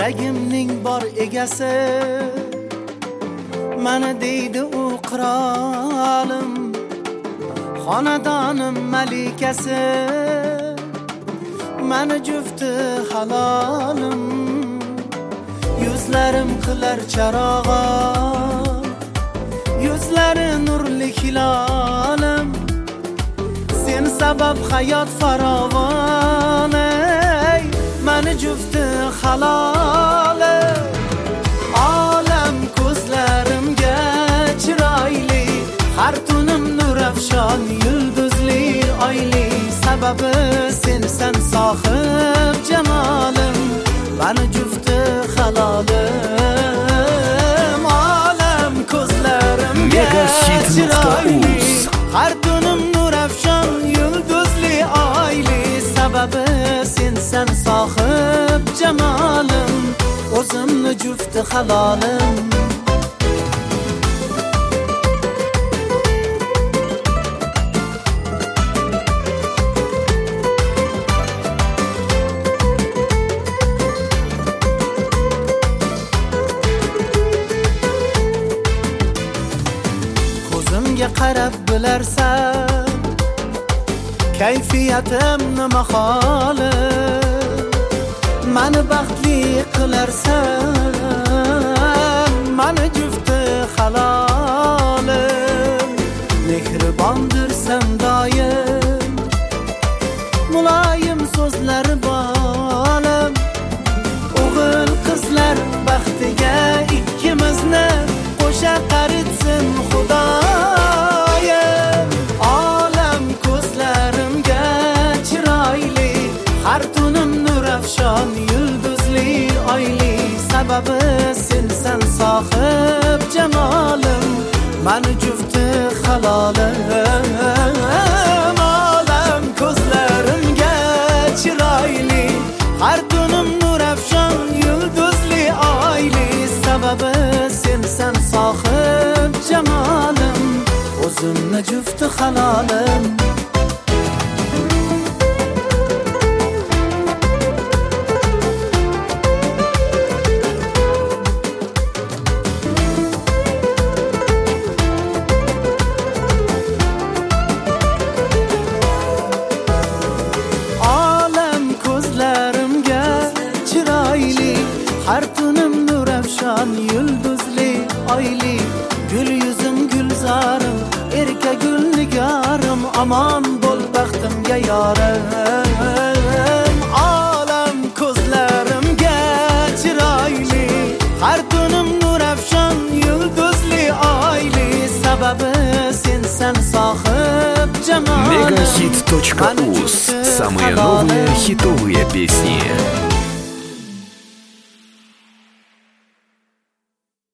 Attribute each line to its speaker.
Speaker 1: yuragimning bor egasi, mana deydi u qirolim, xonadonim malikasi, mani jufti halolim, yuzlarim qilar charog'im, yuzlari nurli hilolim, sen sabab hayot farovon, ey mani jufti halolim. Olam ko'zlarimga chiroyli, har tunim nurafshon, yulduzli oyli, sababi sensan sohib jamolim, mani jufti halolim. Olam ko'zlarimga chiroyli, har tunim nurafshon, yulduzli oyli, sababi sensan sohib jamolim, o'zimni jufti halolim. Ko'zimga qarab bilarsan, kayfiyatim nima holim, mani baxtli qilarsan, mani jufti halolim. Mehribondirsan doim, muloyim so'zlari bolim, o'g'il qizlar baxtiga ikkimizni qo'sha qaritsin Xudoyim. Olam ko'zlarimga chiroyli, har tunim nurafshon, yulduzli oyli, sababi sensan sohib jamolim, mani jufti halolim. Olam ko'zlarimga chiroyli, har tunim nurafshon, yulduzli oyli, sababi sensan sohib jamolim, o'zimni jufti halolim. Har tunim nurafshon, yulduzli oyli, gul yuzim gulzorim, erka gul nigorim, omon bo'l baxtimga yorim. Olam ko'zlarimga chiroyli, har tunim nurafshon, yulduzli oyli, sababi sensan sohib jamolim.
Speaker 2: Megahit.uz. Самые новые хитовые песни.